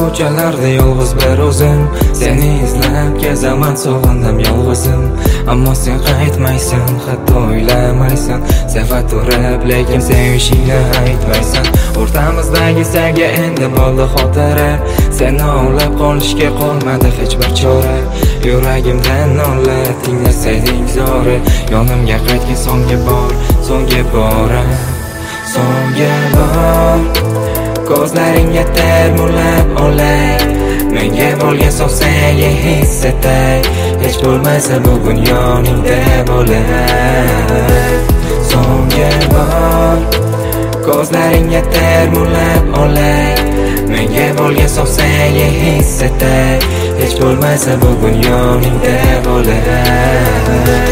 ko'chalarda yolg'iz bir o'zim, seni izlab kezaman sog'indim yolg'izim. Ammo sen qaytmaysan, hatto o'ylamaysan, sevib turib lekin sevishingni aytmaysan. O'rtamizdagi sevgi endi bo'ldi xotira, seni olib qolishga qolmadi hech bir chora. Yuragimdan nola tinglasayding zori, yonimga qaytgin so'nggi bor, so'nggi bora, so'nggi bor. Ko'zlaringga termulab olay, menga bo'lgan so'zsanga hissatay, hech bo'lmasa bugun yoningda bo'lay. So'nggi bor, ko'zlaringga termulab olay, menga bo'lgan so'zsanga hissatay, hech bo'lmasa bugun yoningda bo'lay.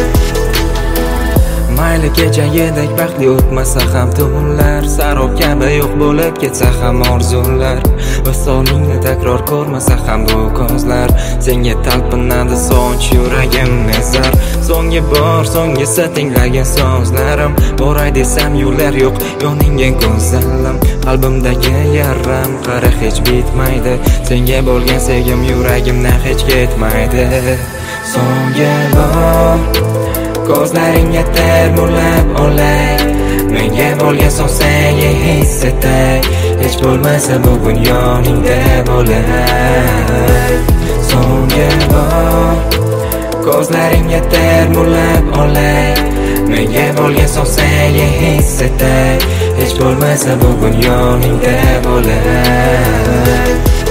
Mayli kechagidek baxtli o'tmasa ham tunlar, sarob kabi yo'q bo'lib ketsa ham orzular, visolingni takror ko'rmasa ham bu ko'zlar, senga talpinadi soch yuragim nezar. So'nggi bor, so'nggisi tinglagan so'zlarim, boray desam yo'llar yo'q, yoningga ko'zalim. Qalbimdagi yaram qara hech bitmaydi, senga bo'lgan sevgim yuragimdan hech ketmaydi. So'nggi bor, ko'zlaringga termulab olay, menga bo'lgan so'zsanga hissatay, hech bo'lmasa bugun yoningda bo'lay. So'nggi bor, ko'zlaringga termulab olay, menga bo'lgan so'zsanga hissatay, hech bo'lmasa bugun yoningda bo'lay.